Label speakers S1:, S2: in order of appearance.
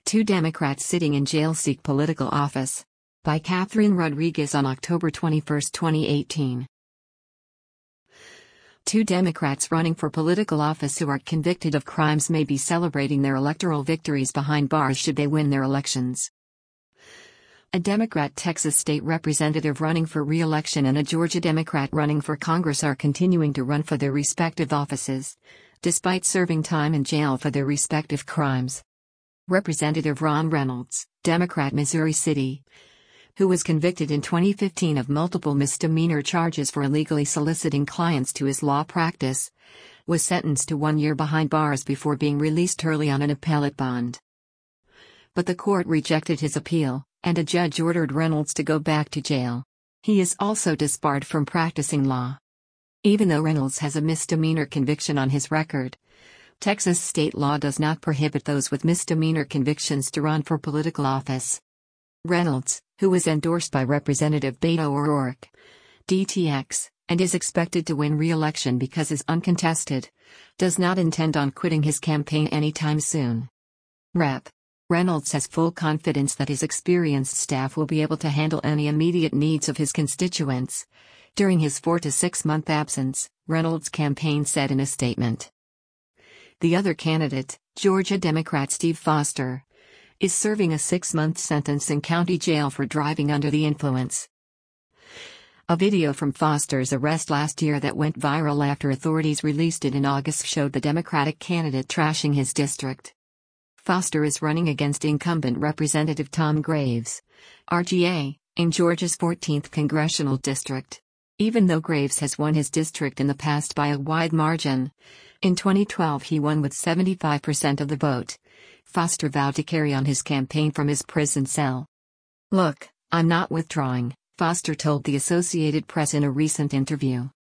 S1: Two Democrats sitting in jail seek political office. By Catherine Rodriguez on October 21, 2018. Two Democrats running for political office who are convicted of crimes may be celebrating their electoral victories behind bars should they win their elections. A Democrat Texas state representative running for re-election and a Georgia Democrat running for Congress are continuing to run for their respective offices, despite serving time in jail for their respective crimes. Representative Ron Reynolds, Democrat Missouri City, who was convicted in 2015 of multiple misdemeanor charges for illegally soliciting clients to his law practice, was sentenced to 1 year behind bars before being released early on an appellate bond. But the court rejected his appeal, and a judge ordered Reynolds to go back to jail. He is also disbarred from practicing law. Even though Reynolds has a misdemeanor conviction on his record, Texas state law does not prohibit those with misdemeanor convictions to run for political office. Reynolds, who was endorsed by Representative Beto O'Rourke, DTX, and is expected to win re-election because is uncontested, does not intend on quitting his campaign anytime soon. Rep. Reynolds has full confidence that his experienced staff will be able to handle any immediate needs of his constituents during his 4 to 6 month absence, Reynolds' campaign said in a statement. The other candidate, Georgia Democrat Steve Foster, is serving a 6-month sentence in county jail for driving under the influence. A video from Foster's arrest last year that went viral after authorities released it in August showed the Democratic candidate trashing his district. Foster is running against incumbent Representative Tom Graves, RGA, in Georgia's 14th congressional district. Even though Graves has won his district in the past by a wide margin, in 2012 he won with 75% of the vote. Foster vowed to carry on his campaign from his prison cell. "Look, I'm not withdrawing," Foster told the Associated Press in a recent interview.